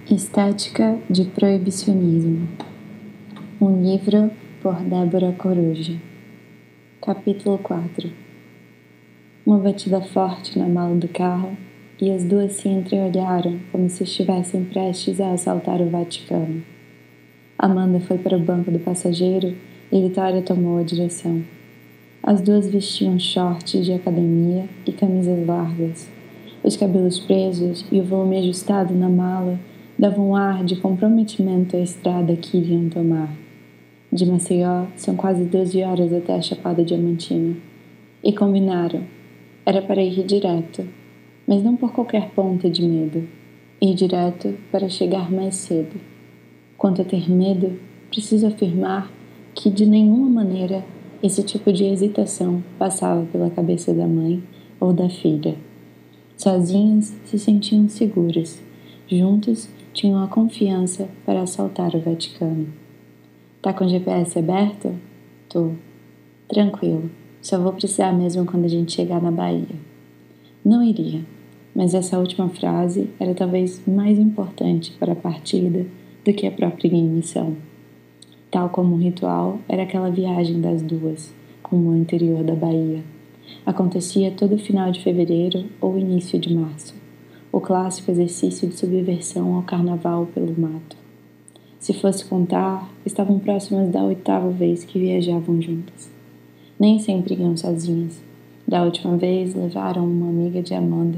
Estética de Proibicionismo. Um livro por Débora Coruja. Capítulo 4. Uma batida forte na mala do carro e as duas se entreolharam como se estivessem prestes a assaltar o Vaticano. Amanda foi para o banco do passageiro e Vitória tomou a direção. As duas vestiam shorts de academia e camisas largas. Os cabelos presos e o volume ajustado na mala davam um ar de comprometimento à estrada que iriam tomar. De Maceió, são quase 12 horas até a Chapada Diamantina. E combinaram. Era para ir direto, mas não por qualquer ponta de medo. Ir direto para chegar mais cedo. Quanto a ter medo, preciso afirmar que de nenhuma maneira esse tipo de hesitação passava pela cabeça da mãe ou da filha. Sozinhas se sentiam seguras. Juntas tinham a confiança para assaltar o Vaticano. Tá com o GPS aberto? Tô. Tranquilo. Só vou precisar mesmo quando a gente chegar na Bahia. Não iria, mas essa última frase era talvez mais importante para a partida do que a própria ignição. Tal como um ritual, era aquela viagem das duas, rumo ao interior da Bahia. Acontecia todo final de fevereiro ou início de março. O clássico exercício de subversão ao carnaval pelo mato. Se fosse contar, estavam próximas da 8ª vez que viajavam juntas. Nem sempre iam sozinhas. Da última vez, levaram uma amiga de Amanda,